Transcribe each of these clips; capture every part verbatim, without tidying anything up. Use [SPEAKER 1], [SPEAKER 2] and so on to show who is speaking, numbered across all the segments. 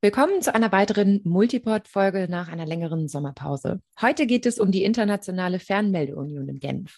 [SPEAKER 1] Willkommen zu einer weiteren Multipod-Folge nach einer längeren Sommerpause. Heute geht es um die internationale Fernmeldeunion in Genf.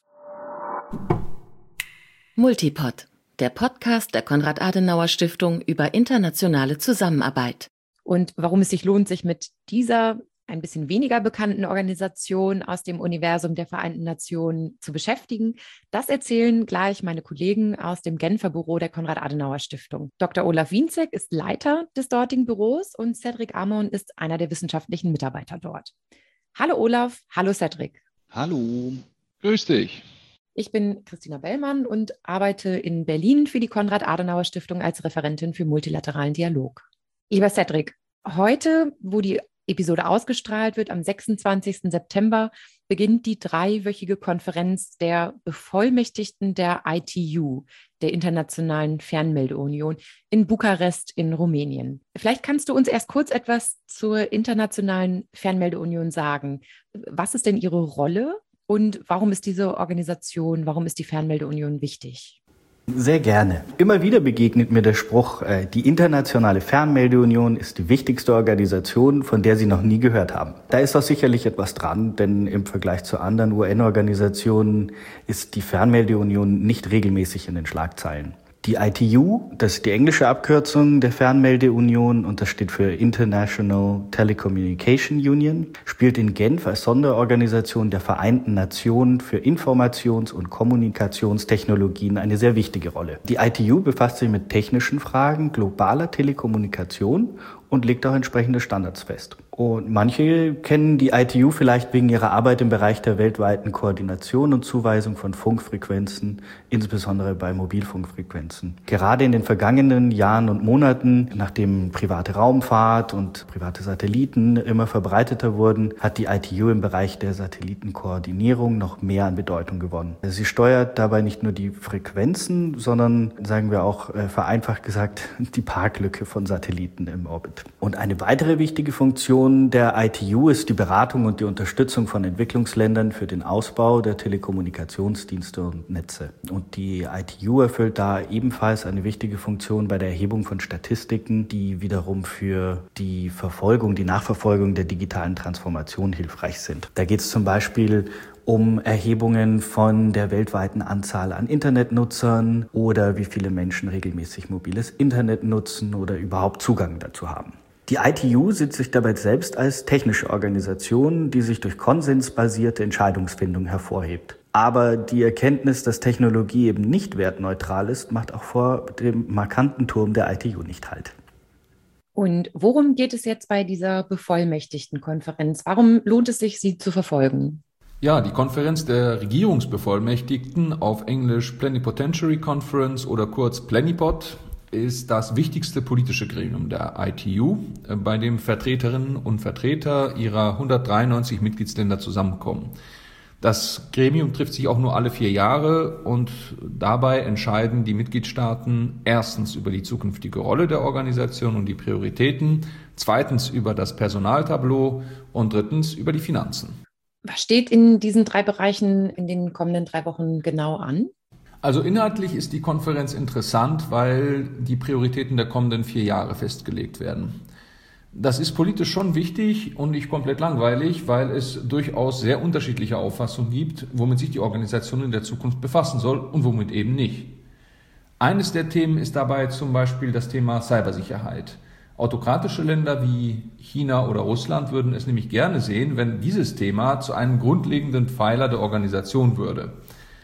[SPEAKER 2] Multipod, der Podcast der Konrad-Adenauer-Stiftung über internationale Zusammenarbeit.
[SPEAKER 1] Und warum es sich lohnt, sich mit dieser ein bisschen weniger bekannten Organisation aus dem Universum der Vereinten Nationen zu beschäftigen, das erzählen gleich meine Kollegen aus dem Genfer Büro der Konrad-Adenauer-Stiftung. Doktor Olaf Wienzek ist Leiter des dortigen Büros und Cedric Amon ist einer der wissenschaftlichen Mitarbeiter dort. Hallo Olaf, hallo Cedric.
[SPEAKER 3] Hallo, grüß dich.
[SPEAKER 1] Ich bin Christina Bellmann und arbeite in Berlin für die Konrad-Adenauer-Stiftung als Referentin für multilateralen Dialog. Lieber Cedric, heute, wo die Episode ausgestrahlt wird, am sechsundzwanzigsten September, beginnt die dreiwöchige Konferenz der Bevollmächtigten der I T U, der Internationalen Fernmeldeunion, in Bukarest in Rumänien. Vielleicht kannst du uns erst kurz etwas zur Internationalen Fernmeldeunion sagen. Was ist denn ihre Rolle und warum ist diese Organisation, warum ist die Fernmeldeunion wichtig?
[SPEAKER 4] Sehr gerne. Immer wieder begegnet mir der Spruch, äh, die Internationale Fernmeldeunion ist die wichtigste Organisation, von der Sie noch nie gehört haben. Da ist auch sicherlich etwas dran, denn im Vergleich zu anderen U N-Organisationen ist die Fernmeldeunion nicht regelmäßig in den Schlagzeilen. Die I T U, das ist die englische Abkürzung der Fernmeldeunion und das steht für International Telecommunication Union, spielt in Genf als Sonderorganisation der Vereinten Nationen für Informations- und Kommunikationstechnologien eine sehr wichtige Rolle. Die I T U befasst sich mit technischen Fragen globaler Telekommunikation und legt auch entsprechende Standards fest. Und manche kennen die I T U vielleicht wegen ihrer Arbeit im Bereich der weltweiten Koordination und Zuweisung von Funkfrequenzen, insbesondere bei Mobilfunkfrequenzen. Gerade in den vergangenen Jahren und Monaten, nachdem private Raumfahrt und private Satelliten immer verbreiteter wurden, hat die I T U im Bereich der Satellitenkoordinierung noch mehr an Bedeutung gewonnen. Sie steuert dabei nicht nur die Frequenzen, sondern, sagen wir auch vereinfacht gesagt, die Parklücke von Satelliten im Orbit. Und eine weitere wichtige Funktion der I T U ist die Beratung und die Unterstützung von Entwicklungsländern für den Ausbau der Telekommunikationsdienste und Netze. Und die I T U erfüllt da ebenfalls eine wichtige Funktion bei der Erhebung von Statistiken, die wiederum für die Verfolgung, die Nachverfolgung der digitalen Transformation hilfreich sind. Da geht es zum Beispiel um Erhebungen von der weltweiten Anzahl an Internetnutzern oder wie viele Menschen regelmäßig mobiles Internet nutzen oder überhaupt Zugang dazu haben. Die I T U sieht sich dabei selbst als technische Organisation, die sich durch konsensbasierte Entscheidungsfindung hervorhebt. Aber die Erkenntnis, dass Technologie eben nicht wertneutral ist, macht auch vor dem markanten Turm der I T U nicht Halt.
[SPEAKER 1] Und worum geht es jetzt bei dieser Bevollmächtigtenkonferenz? Warum lohnt es sich, sie zu verfolgen?
[SPEAKER 3] Ja, die Konferenz der Regierungsbevollmächtigten, auf Englisch Plenipotentiary Conference oder kurz Plenipod, ist das wichtigste politische Gremium der I T U, bei dem Vertreterinnen und Vertreter ihrer hundertdreiundneunzig Mitgliedsländer zusammenkommen. Das Gremium trifft sich auch nur alle vier Jahre und dabei entscheiden die Mitgliedstaaten erstens über die zukünftige Rolle der Organisation und die Prioritäten, zweitens über das Personaltableau und drittens über die Finanzen.
[SPEAKER 1] Was steht in diesen drei Bereichen in den kommenden drei Wochen genau an?
[SPEAKER 3] Also inhaltlich ist die Konferenz interessant, weil die Prioritäten der kommenden vier Jahre festgelegt werden. Das ist politisch schon wichtig und nicht komplett langweilig, weil es durchaus sehr unterschiedliche Auffassungen gibt, womit sich die Organisation in der Zukunft befassen soll und womit eben nicht. Eines der Themen ist dabei zum Beispiel das Thema Cybersicherheit. Autokratische Länder wie China oder Russland würden es nämlich gerne sehen, wenn dieses Thema zu einem grundlegenden Pfeiler der Organisation würde.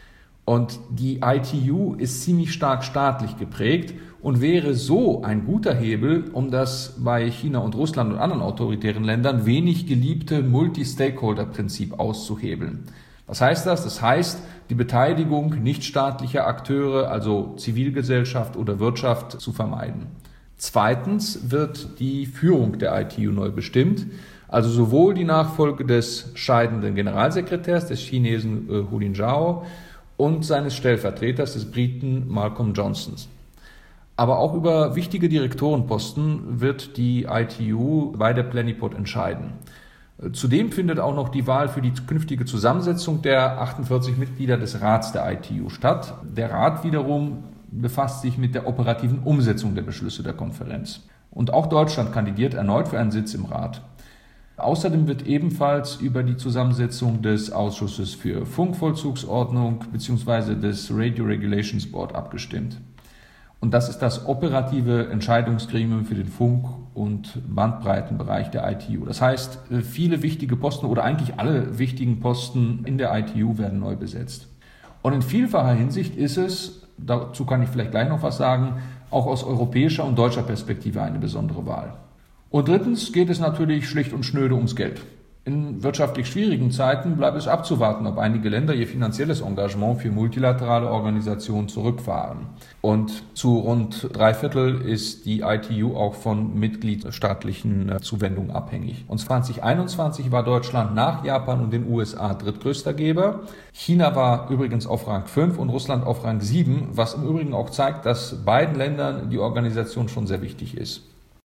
[SPEAKER 3] Und die I T U ist ziemlich stark staatlich geprägt und wäre so ein guter Hebel, um das bei China und Russland und anderen autoritären Ländern wenig geliebte Multi-Stakeholder-Prinzip auszuhebeln. Was heißt das? Das heißt, die Beteiligung nichtstaatlicher Akteure, also Zivilgesellschaft oder Wirtschaft, zu vermeiden. Zweitens wird die Führung der I T U neu bestimmt, also sowohl die Nachfolge des scheidenden Generalsekretärs, des Chinesen äh, Hu Jintao, und seines Stellvertreters, des Briten Malcolm Johnson. Aber auch über wichtige Direktorenposten wird die I T U bei der Plenipod entscheiden. Zudem findet auch noch die Wahl für die künftige Zusammensetzung der achtundvierzig Mitglieder des Rats der I T U statt. Der Rat wiederum befasst sich mit der operativen Umsetzung der Beschlüsse der Konferenz. Und auch Deutschland kandidiert erneut für einen Sitz im Rat. Außerdem wird ebenfalls über die Zusammensetzung des Ausschusses für Funkvollzugsordnung bzw. des Radio Regulations Board abgestimmt. Und das ist das operative Entscheidungsgremium für den Funk- und Bandbreitenbereich der I T U. Das heißt, viele wichtige Posten oder eigentlich alle wichtigen Posten in der I T U werden neu besetzt. Und in vielfacher Hinsicht ist es, dazu kann ich vielleicht gleich noch was sagen, auch aus europäischer und deutscher Perspektive eine besondere Wahl. Und drittens geht es natürlich schlicht und schnöde ums Geld. In wirtschaftlich schwierigen Zeiten bleibt es abzuwarten, ob einige Länder ihr finanzielles Engagement für multilaterale Organisationen zurückfahren. Und zu rund drei Viertel ist die I T U auch von mitgliedstaatlichen Zuwendungen abhängig. Und zwanzig einundzwanzig war Deutschland nach Japan und den U S A drittgrößter Geber. China war übrigens auf Rang fünf und Russland auf Rang sieben, was im Übrigen auch zeigt, dass beiden Ländern die Organisation schon sehr wichtig ist.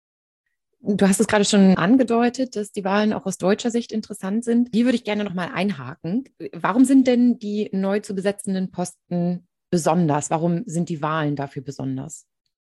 [SPEAKER 1] Du hast es gerade schon angedeutet, dass die Wahlen auch aus deutscher Sicht interessant sind. Hier würde ich gerne noch mal einhaken. Warum sind denn die neu zu besetzenden Posten besonders? Warum sind die Wahlen dafür besonders?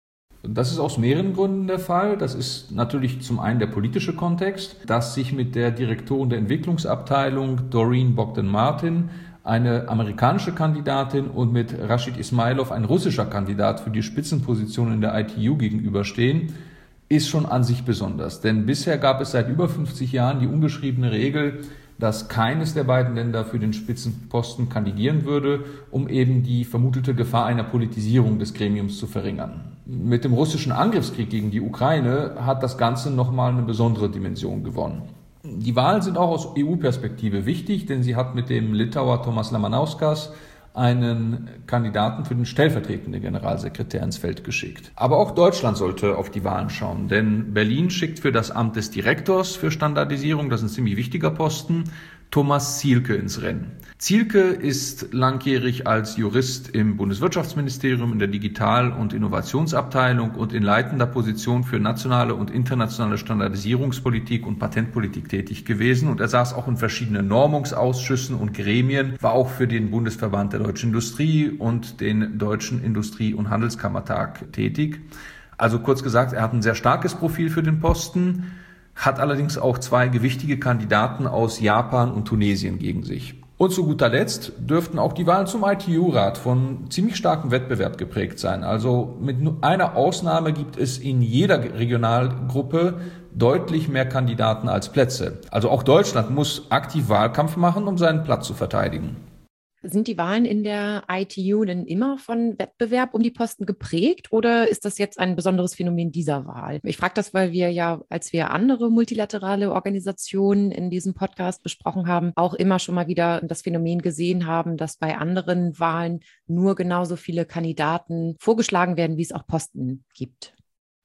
[SPEAKER 3] Das ist aus mehreren Gründen der Fall. Das ist natürlich zum einen der politische Kontext, dass sich mit der Direktorin der Entwicklungsabteilung Doreen Bogdan-Martin eine amerikanische Kandidatin und mit Rashid Ismailov ein russischer Kandidat für die Spitzenposition in der I T U gegenüberstehen, ist schon an sich besonders. Denn bisher gab es seit über fünfzig Jahren die ungeschriebene Regel, dass keines der beiden Länder für den Spitzenposten kandidieren würde, um eben die vermutete Gefahr einer Politisierung des Gremiums zu verringern. Mit dem russischen Angriffskrieg gegen die Ukraine hat das Ganze nochmal eine besondere Dimension gewonnen. Die Wahlen sind auch aus E U-Perspektive wichtig, denn sie hat mit dem Litauer Tomas Lamanauskas einen Kandidaten für den stellvertretenden Generalsekretär ins Feld geschickt. Aber auch Deutschland sollte auf die Wahlen schauen, denn Berlin schickt für das Amt des Direktors für Standardisierung, das ist ein ziemlich wichtiger Posten, Thomas Zielke ins Rennen. Zielke ist langjährig als Jurist im Bundeswirtschaftsministerium in der Digital- und Innovationsabteilung und in leitender Position für nationale und internationale Standardisierungspolitik und Patentpolitik tätig gewesen. Und er saß auch in verschiedenen Normungsausschüssen und Gremien, war auch für den Bundesverband der Deutschen Industrie und den Deutschen Industrie- und Handelskammertag tätig. Also kurz gesagt, er hat ein sehr starkes Profil für den Posten, hat allerdings auch zwei gewichtige Kandidaten aus Japan und Tunesien gegen sich. Und zu guter Letzt dürften auch die Wahlen zum I T U-Rat von ziemlich starkem Wettbewerb geprägt sein. Also mit nur einer Ausnahme gibt es in jeder Regionalgruppe deutlich mehr Kandidaten als Plätze. Also auch Deutschland muss aktiv Wahlkampf machen, um seinen Platz zu verteidigen.
[SPEAKER 1] Sind die Wahlen in der I T U denn immer von Wettbewerb um die Posten geprägt oder ist das jetzt ein besonderes Phänomen dieser Wahl? Ich frage das, weil wir ja, als wir andere multilaterale Organisationen in diesem Podcast besprochen haben, auch immer schon mal wieder das Phänomen gesehen haben, dass bei anderen Wahlen nur genauso viele Kandidaten vorgeschlagen werden, wie es auch Posten gibt.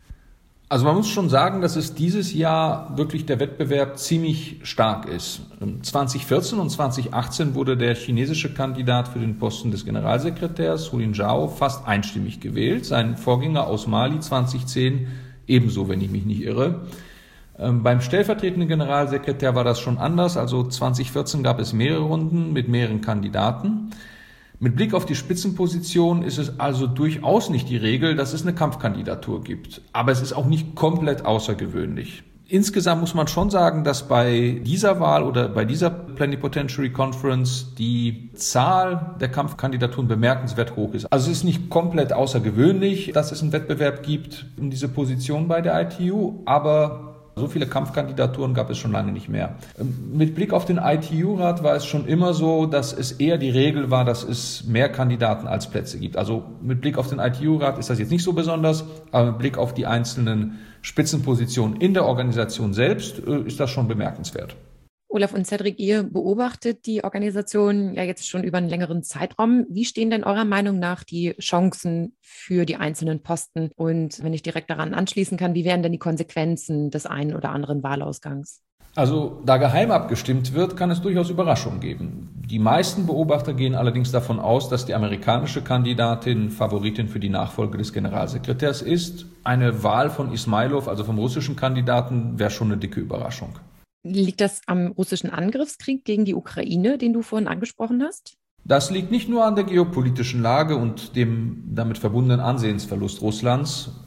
[SPEAKER 3] Also man muss schon sagen, dass es dieses Jahr wirklich der Wettbewerb ziemlich stark ist. zwanzig vierzehn und zwanzig achtzehn wurde der chinesische Kandidat für den Posten des Generalsekretärs, Hu Jintao, fast einstimmig gewählt. Sein Vorgänger aus Mali zwanzig zehn ebenso, wenn ich mich nicht irre. Ähm, beim stellvertretenden Generalsekretär war das schon anders. Also zwanzig vierzehn gab es mehrere Runden mit mehreren Kandidaten. Mit Blick auf die Spitzenposition ist es also durchaus nicht die Regel, dass es eine Kampfkandidatur gibt. Aber es ist auch nicht komplett außergewöhnlich. Insgesamt muss man schon sagen, dass bei dieser Wahl oder bei dieser Plenipotentiary Conference die Zahl der Kampfkandidaturen bemerkenswert hoch ist. Also es ist nicht komplett außergewöhnlich, dass es einen Wettbewerb gibt um diese Position bei der I T U, aber so viele Kampfkandidaturen gab es schon lange nicht mehr. Mit Blick auf den I T U-Rat war es schon immer so, dass es eher die Regel war, dass es mehr Kandidaten als Plätze gibt. Also mit Blick auf den I T U-Rat ist das jetzt nicht so besonders, aber mit Blick auf die einzelnen Spitzenpositionen in der Organisation selbst ist das schon bemerkenswert.
[SPEAKER 1] Olaf und Cedric, ihr beobachtet die Organisation ja jetzt schon über einen längeren Zeitraum. Wie stehen denn eurer Meinung nach die Chancen für die einzelnen Posten? Und wenn ich direkt daran anschließen kann, wie wären denn die Konsequenzen des einen oder anderen Wahlausgangs?
[SPEAKER 3] Also da geheim abgestimmt wird, kann es durchaus Überraschungen geben. Die meisten Beobachter gehen allerdings davon aus, dass die amerikanische Kandidatin Favoritin für die Nachfolge des Generalsekretärs ist. Eine Wahl von Ismailov, also vom russischen Kandidaten, wäre schon eine dicke Überraschung.
[SPEAKER 1] Liegt das am russischen Angriffskrieg gegen die Ukraine, den du vorhin angesprochen hast?
[SPEAKER 3] Das liegt nicht nur an der geopolitischen Lage und dem damit verbundenen Ansehensverlust Russlands.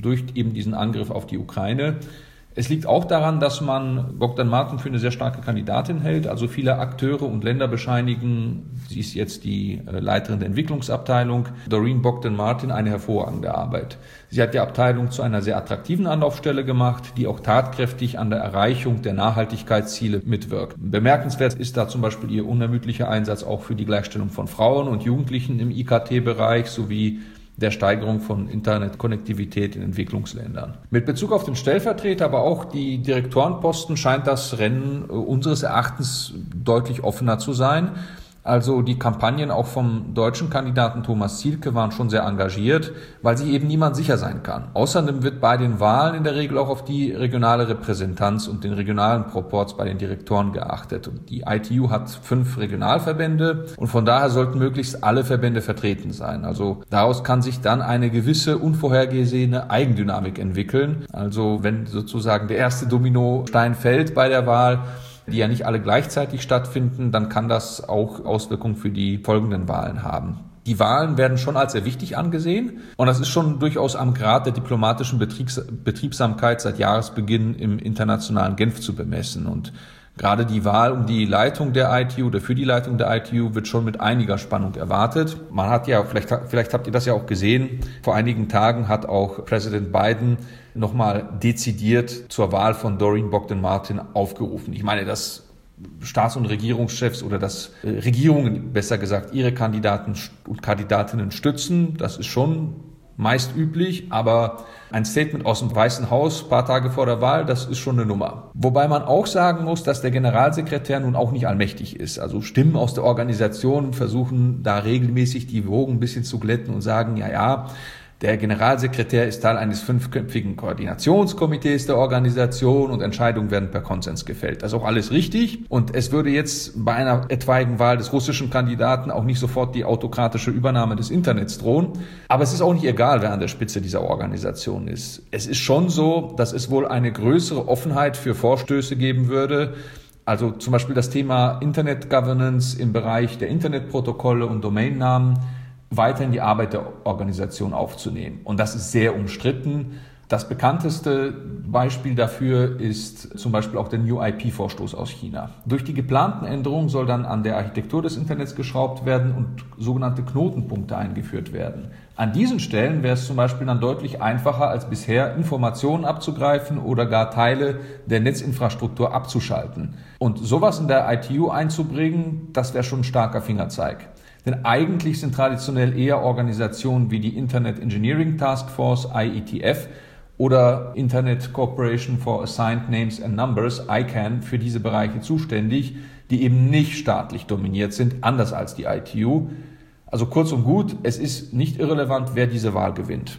[SPEAKER 3] durch eben diesen Angriff auf die Ukraine. Es liegt auch daran, dass man Bogdan Martin für eine sehr starke Kandidatin hält. Also viele Akteure und Länder bescheinigen, sie ist jetzt die Leiterin der Entwicklungsabteilung, Doreen Bogdan Martin, eine hervorragende Arbeit. Sie hat die Abteilung zu einer sehr attraktiven Anlaufstelle gemacht, die auch tatkräftig an der Erreichung der Nachhaltigkeitsziele mitwirkt. Bemerkenswert ist da zum Beispiel ihr unermüdlicher Einsatz auch für die Gleichstellung von Frauen und Jugendlichen im I K T-Bereich sowie der Steigerung von Internetkonnektivität in Entwicklungsländern. Mit Bezug auf den Stellvertreter, aber auch die Direktorenposten scheint das Rennen unseres Erachtens deutlich offener zu sein. Also die Kampagnen auch vom deutschen Kandidaten Thomas Zielke waren schon sehr engagiert, weil sich eben niemand sicher sein kann. Außerdem wird bei den Wahlen in der Regel auch auf die regionale Repräsentanz und den regionalen Proports bei den Direktoren geachtet. Und die I T U hat fünf Regionalverbände und von daher sollten möglichst alle Verbände vertreten sein. Also daraus kann sich dann eine gewisse unvorhergesehene Eigendynamik entwickeln. Also wenn sozusagen der erste Dominostein fällt bei der Wahl, die ja nicht alle gleichzeitig stattfinden, dann kann das auch Auswirkungen für die folgenden Wahlen haben. Die Wahlen werden schon als sehr wichtig angesehen und das ist schon durchaus am Grad der diplomatischen Betriebs- Betriebsamkeit seit Jahresbeginn im internationalen Genf zu bemessen. Und gerade die Wahl um die Leitung der I T U oder für die Leitung der I T U wird schon mit einiger Spannung erwartet. Man hat ja, vielleicht, vielleicht habt ihr das ja auch gesehen, vor einigen Tagen hat auch Präsident Biden nochmal dezidiert zur Wahl von Doreen Bogdan Martin aufgerufen. Ich meine, dass Staats- und Regierungschefs oder dass äh, Regierungen, besser gesagt, ihre Kandidaten und Kandidatinnen stützen, das ist schon meist üblich, aber ein Statement aus dem Weißen Haus ein paar Tage vor der Wahl, das ist schon eine Nummer. Wobei man auch sagen muss, dass der Generalsekretär nun auch nicht allmächtig ist. Also Stimmen aus der Organisation versuchen da regelmäßig die Wogen ein bisschen zu glätten und sagen, ja, ja, der Generalsekretär ist Teil eines fünfköpfigen Koordinationskomitees der Organisation und Entscheidungen werden per Konsens gefällt. Das ist auch alles richtig. Und es würde jetzt bei einer etwaigen Wahl des russischen Kandidaten auch nicht sofort die autokratische Übernahme des Internets drohen. Aber es ist auch nicht egal, wer an der Spitze dieser Organisation ist. Es ist schon so, dass es wohl eine größere Offenheit für Vorstöße geben würde. Also zum Beispiel das Thema Internet Governance im Bereich der Internetprotokolle und Domainnamen weiter in die Arbeit der Organisation aufzunehmen. Und das ist sehr umstritten. Das bekannteste Beispiel dafür ist zum Beispiel auch der New I P-Vorstoß aus China. Durch die geplanten Änderungen soll dann an der Architektur des Internets geschraubt werden und sogenannte Knotenpunkte eingeführt werden. An diesen Stellen wäre es zum Beispiel dann deutlich einfacher als bisher, Informationen abzugreifen oder gar Teile der Netzinfrastruktur abzuschalten. Und sowas in der I T U einzubringen, das wäre schon ein starker Fingerzeig. Denn eigentlich sind traditionell eher Organisationen wie die Internet Engineering Task Force, I E T F, oder Internet Corporation for Assigned Names and Numbers, I C A N, für diese Bereiche zuständig, die eben nicht staatlich dominiert sind, anders als die I T U. Also kurz und gut, es ist nicht irrelevant, wer diese Wahl gewinnt.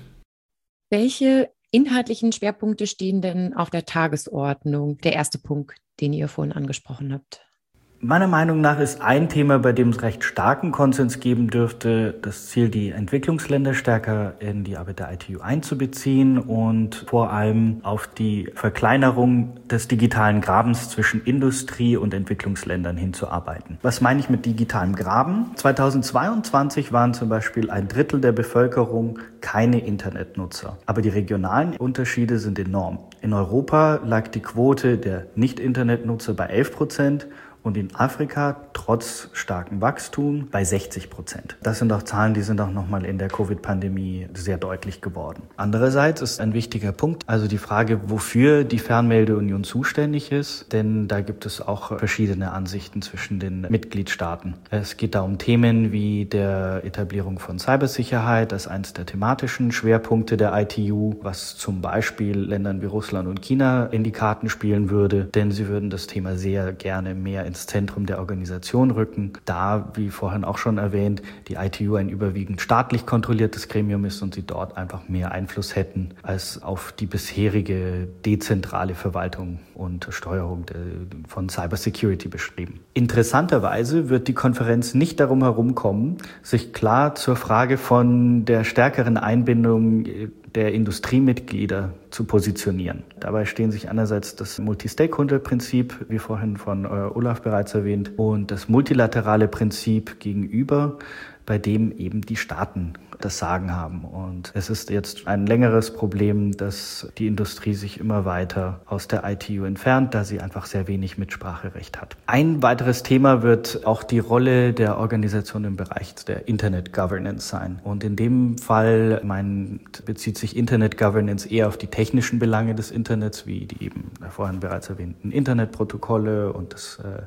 [SPEAKER 1] Welche inhaltlichen Schwerpunkte stehen denn auf der Tagesordnung? Der erste Punkt, den ihr vorhin angesprochen habt.
[SPEAKER 4] Meiner Meinung nach ist ein Thema, bei dem es recht starken Konsens geben dürfte, das Ziel, die Entwicklungsländer stärker in die Arbeit der I T U einzubeziehen und vor allem auf die Verkleinerung des digitalen Grabens zwischen Industrie und Entwicklungsländern hinzuarbeiten. Was meine ich mit digitalem Graben? zweitausendzweiundzwanzig waren zum Beispiel ein Drittel der Bevölkerung keine Internetnutzer. Aber die regionalen Unterschiede sind enorm. In Europa lag die Quote der Nicht-Internetnutzer bei elf Prozent. Und in Afrika trotz starkem Wachstum bei sechzig Prozent. Das sind auch Zahlen, die sind auch nochmal in der Covid-Pandemie sehr deutlich geworden. Andererseits ist ein wichtiger Punkt, also die Frage, wofür die Fernmeldeunion zuständig ist, denn da gibt es auch verschiedene Ansichten zwischen den Mitgliedstaaten. Es geht da um Themen wie der Etablierung von Cybersicherheit als eines der thematischen Schwerpunkte der I T U, was zum Beispiel Ländern wie Russland und China in die Karten spielen würde, denn sie würden das Thema sehr gerne mehr ins Zentrum der Organisation rücken, da, wie vorhin auch schon erwähnt, die I T U ein überwiegend staatlich kontrolliertes Gremium ist und sie dort einfach mehr Einfluss hätten als auf die bisherige dezentrale Verwaltung und Steuerung von Cybersecurity beschrieben. Interessanterweise wird die Konferenz nicht darum herumkommen, sich klar zur Frage von der stärkeren Einbindung der Industriemitglieder zu positionieren. Dabei stehen sich einerseits das Multi-Stakeholder-Prinzip, wie vorhin von äh, Olaf bereits erwähnt, und das multilaterale Prinzip gegenüber, bei dem eben die Staaten das Sagen haben. Und es ist jetzt ein längeres Problem, dass die Industrie sich immer weiter aus der I T U entfernt, da sie einfach sehr wenig Mitspracherecht hat. Ein weiteres Thema wird auch die Rolle der Organisation im Bereich der Internet Governance sein. Und in dem Fall mein, bezieht sich Internet Governance eher auf die technischen Belange des Internets, wie die eben vorhin bereits erwähnten Internetprotokolle und das äh,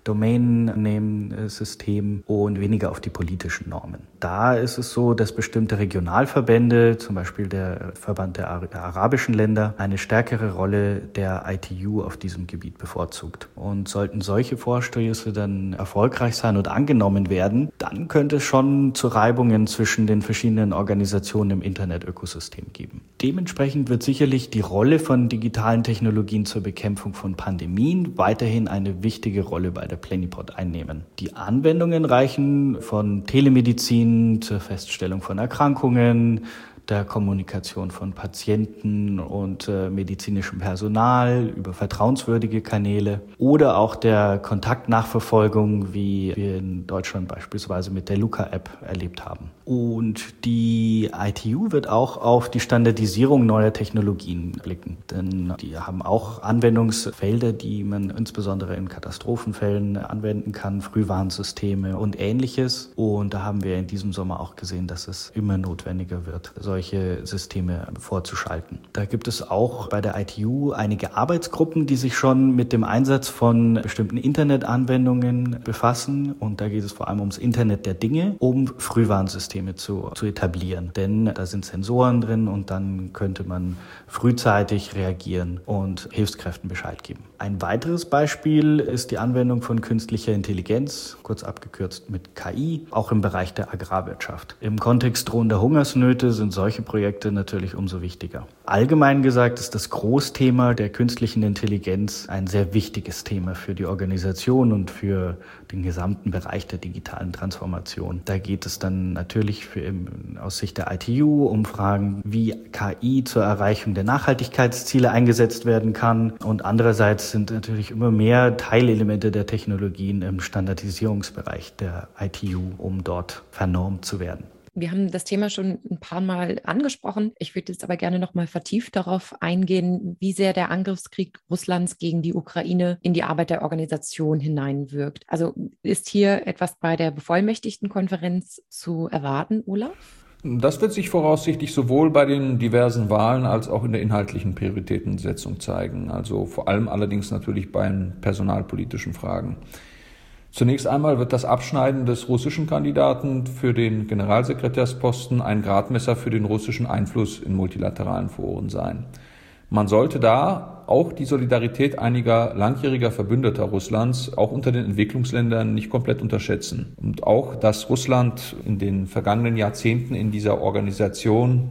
[SPEAKER 4] Domain-Name-System und weniger auf die politischen Normen. Da ist es so, dass bestimmte Regionalverbände, zum Beispiel der Verband der arabischen Länder, eine stärkere Rolle der I T U auf diesem Gebiet bevorzugt. Und sollten solche Vorstöße dann erfolgreich sein und angenommen werden, dann könnte es schon zu Reibungen zwischen den verschiedenen Organisationen im Internetökosystem geben. Dementsprechend wird sicherlich die Rolle von digitalen Technologien zur Bekämpfung von Pandemien weiterhin eine wichtige Rolle bei der Plenipot einnehmen. Die Anwendungen reichen von Telemedizin zur Feststellung von Erkrankungen, der Kommunikation von Patienten und äh, medizinischem Personal über vertrauenswürdige Kanäle oder auch der Kontaktnachverfolgung, wie wir in Deutschland beispielsweise mit der Luca-App erlebt haben. Und die I T U wird auch auf die Standardisierung neuer Technologien blicken, denn die haben auch Anwendungsfelder, die man insbesondere in Katastrophenfällen anwenden kann, Frühwarnsysteme und Ähnliches. Und da haben wir in diesem Sommer auch gesehen, dass es immer notwendiger wird, solche Systeme vorzuschalten. Da gibt es auch bei der I T U einige Arbeitsgruppen, die sich schon mit dem Einsatz von bestimmten Internetanwendungen befassen. Und da geht es vor allem ums Internet der Dinge, um Frühwarnsysteme zu, zu etablieren. Denn da sind Sensoren drin und dann könnte man frühzeitig reagieren und Hilfskräften Bescheid geben. Ein weiteres Beispiel ist die Anwendung von künstlicher Intelligenz, kurz abgekürzt mit K I, auch im Bereich der Agrarwirtschaft. Im Kontext drohender Hungersnöte sind solche Projekte natürlich umso wichtiger. Allgemein gesagt ist das Großthema der künstlichen Intelligenz ein sehr wichtiges Thema für die Organisation und für den gesamten Bereich der digitalen Transformation. Da geht es dann natürlich für, aus Sicht der I T U um Fragen, wie K I zur Erreichung der Nachhaltigkeitsziele eingesetzt werden kann. Und andererseits sind natürlich immer mehr Teilelemente der Technologien im Standardisierungsbereich der I T U, um dort vernormt zu werden.
[SPEAKER 1] Wir haben das Thema schon ein paar Mal angesprochen. Ich würde jetzt aber gerne noch mal vertieft darauf eingehen, wie sehr der Angriffskrieg Russlands gegen die Ukraine in die Arbeit der Organisation hineinwirkt. Also ist hier etwas bei der Bevollmächtigtenkonferenz zu erwarten, Olaf?
[SPEAKER 3] Das wird sich voraussichtlich sowohl bei den diversen Wahlen als auch in der inhaltlichen Prioritätensetzung zeigen. Also vor allem allerdings natürlich bei den personalpolitischen Fragen. Zunächst einmal wird das Abschneiden des russischen Kandidaten für den Generalsekretärsposten ein Gradmesser für den russischen Einfluss in multilateralen Foren sein. Man sollte da auch die Solidarität einiger langjähriger Verbündeter Russlands auch unter den Entwicklungsländern nicht komplett unterschätzen. Und auch, dass Russland in den vergangenen Jahrzehnten in dieser Organisation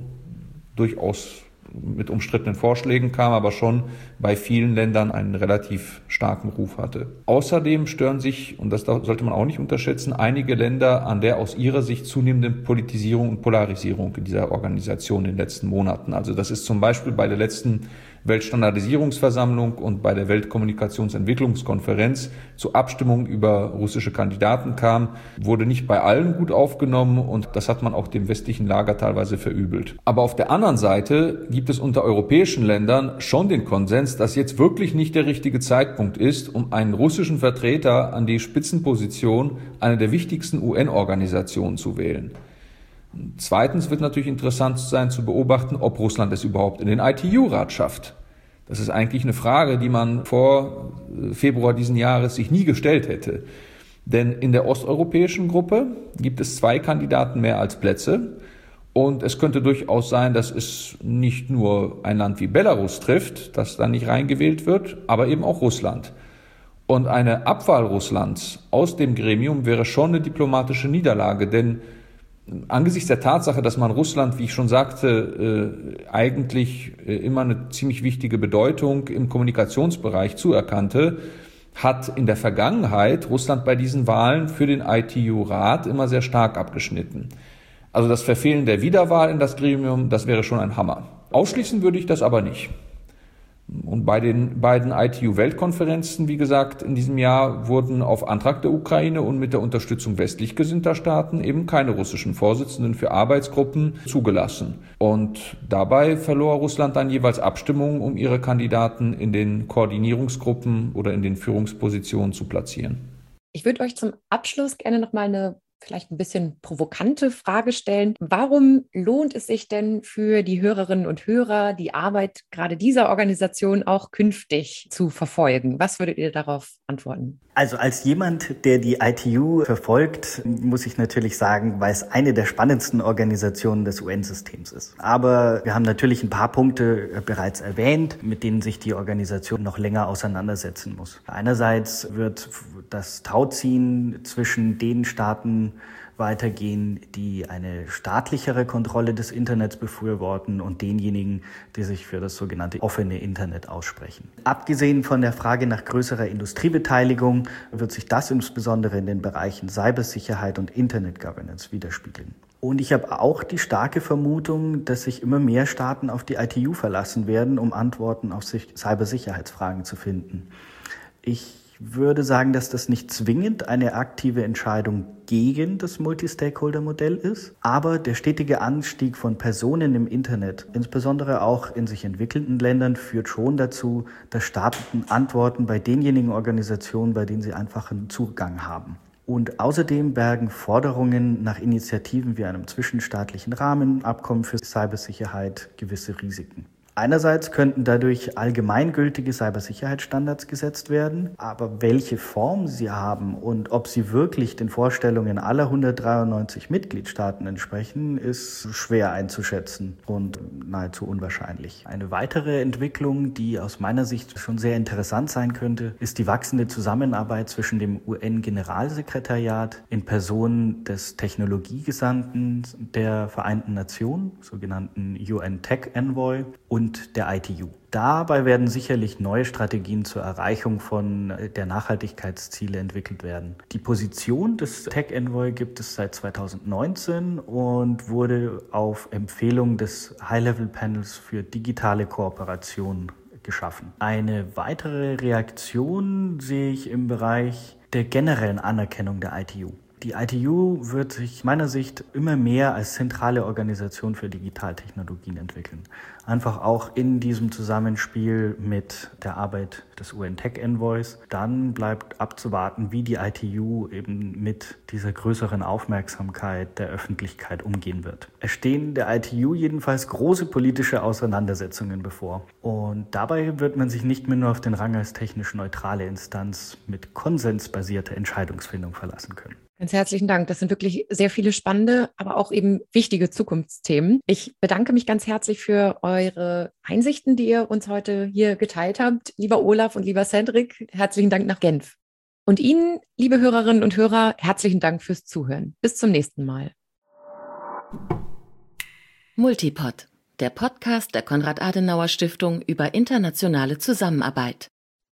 [SPEAKER 3] durchaus mit umstrittenen Vorschlägen kam, aber schon bei vielen Ländern einen relativ starken Ruf hatte. Außerdem stören sich, und das sollte man auch nicht unterschätzen, einige Länder an der aus ihrer Sicht zunehmenden Politisierung und Polarisierung in dieser Organisation in den letzten Monaten. Also das ist zum Beispiel bei der letzten Weltstandardisierungsversammlung und bei der Weltkommunikationsentwicklungskonferenz zu Abstimmungen über russische Kandidaten kam, wurde nicht bei allen gut aufgenommen und das hat man auch dem westlichen Lager teilweise verübelt. Aber auf der anderen Seite gibt es unter europäischen Ländern schon den Konsens, dass jetzt wirklich nicht der richtige Zeitpunkt ist, um einen russischen Vertreter an die Spitzenposition einer der wichtigsten U N-Organisationen zu wählen. Zweitens wird natürlich interessant sein zu beobachten, ob Russland es überhaupt in den I T U-Rat schafft. Das ist eigentlich eine Frage, die man vor Februar diesen Jahres sich nie gestellt hätte. Denn in der osteuropäischen Gruppe gibt es zwei Kandidaten mehr als Plätze. Und es könnte durchaus sein, dass es nicht nur ein Land wie Belarus trifft, das da nicht reingewählt wird, aber eben auch Russland. Und eine Abwahl Russlands aus dem Gremium wäre schon eine diplomatische Niederlage, denn angesichts der Tatsache, dass man Russland, wie ich schon sagte, äh, eigentlich äh, immer eine ziemlich wichtige Bedeutung im Kommunikationsbereich zuerkannte, hat in der Vergangenheit Russland bei diesen Wahlen für den I T U-Rat immer sehr stark abgeschnitten. Also das Verfehlen der Wiederwahl in das Gremium, das wäre schon ein Hammer. Ausschließen würde ich das aber nicht. Und bei den beiden I T U-Weltkonferenzen, wie gesagt, in diesem Jahr wurden auf Antrag der Ukraine und mit der Unterstützung westlich gesinnter Staaten eben keine russischen Vorsitzenden für Arbeitsgruppen zugelassen. Und dabei verlor Russland dann jeweils Abstimmungen, um ihre Kandidaten in den Koordinierungsgruppen oder in den Führungspositionen zu platzieren.
[SPEAKER 1] Ich würde euch zum Abschluss gerne noch mal eine vielleicht ein bisschen provokante Frage stellen. Warum lohnt es sich denn für die Hörerinnen und Hörer, die Arbeit gerade dieser Organisation auch künftig zu verfolgen? Was würdet ihr darauf antworten?
[SPEAKER 4] Also als jemand, der die I T U verfolgt, muss ich natürlich sagen, weil es eine der spannendsten Organisationen des U N-Systems ist. Aber wir haben natürlich ein paar Punkte bereits erwähnt, mit denen sich die Organisation noch länger auseinandersetzen muss. Einerseits wird das Tauziehen zwischen den Staaten weitergehen, die eine staatlichere Kontrolle des Internets befürworten und denjenigen, die sich für das sogenannte offene Internet aussprechen. Abgesehen von der Frage nach größerer Industriebeteiligung wird sich das insbesondere in den Bereichen Cybersicherheit und Internet Governance widerspiegeln. Und ich habe auch die starke Vermutung, dass sich immer mehr Staaten auf die I T U verlassen werden, um Antworten auf Cybersicherheitsfragen zu finden. Ich würde sagen, dass das nicht zwingend eine aktive Entscheidung gegen das Multi-Stakeholder-Modell ist, aber der stetige Anstieg von Personen im Internet, insbesondere auch in sich entwickelnden Ländern, führt schon dazu, dass Staaten antworten bei denjenigen Organisationen, bei denen sie einfachen Zugang haben. Und außerdem bergen Forderungen nach Initiativen wie einem zwischenstaatlichen Rahmenabkommen für Cybersicherheit gewisse Risiken. Einerseits könnten dadurch allgemeingültige Cybersicherheitsstandards gesetzt werden, aber welche Form sie haben und ob sie wirklich den Vorstellungen aller hundertdreiundneunzig Mitgliedstaaten entsprechen, ist schwer einzuschätzen und nahezu unwahrscheinlich. Eine weitere Entwicklung, die aus meiner Sicht schon sehr interessant sein könnte, ist die wachsende Zusammenarbeit zwischen dem U N-Generalsekretariat in Person des Technologiegesandten der Vereinten Nationen, sogenannten U N Tech Envoy, und der I T U. Dabei werden sicherlich neue Strategien zur Erreichung von der Nachhaltigkeitsziele entwickelt werden. Die Position des Tech Envoy gibt es seit zweitausendneunzehn und wurde auf Empfehlung des High-Level-Panels für digitale Kooperation geschaffen. Eine weitere Reaktion sehe ich im Bereich der generellen Anerkennung der I T U. Die I T U wird sich meiner Sicht immer mehr als zentrale Organisation für Digitaltechnologien entwickeln. Einfach auch in diesem Zusammenspiel mit der Arbeit des U N Tech Envoys. Dann bleibt abzuwarten, wie die I T U eben mit dieser größeren Aufmerksamkeit der Öffentlichkeit umgehen wird. Es stehen der I T U jedenfalls große politische Auseinandersetzungen bevor. Und dabei wird man sich nicht mehr nur auf den Rang als technisch neutrale Instanz mit konsensbasierter Entscheidungsfindung verlassen können.
[SPEAKER 1] Ganz herzlichen Dank. Das sind wirklich sehr viele spannende, aber auch eben wichtige Zukunftsthemen. Ich bedanke mich ganz herzlich für eure Einsichten, die ihr uns heute hier geteilt habt. Lieber Olaf und lieber Cedric, herzlichen Dank nach Genf. Und Ihnen, liebe Hörerinnen und Hörer, herzlichen Dank fürs Zuhören. Bis zum nächsten Mal.
[SPEAKER 2] Multipod, der Podcast der Konrad-Adenauer-Stiftung über internationale Zusammenarbeit.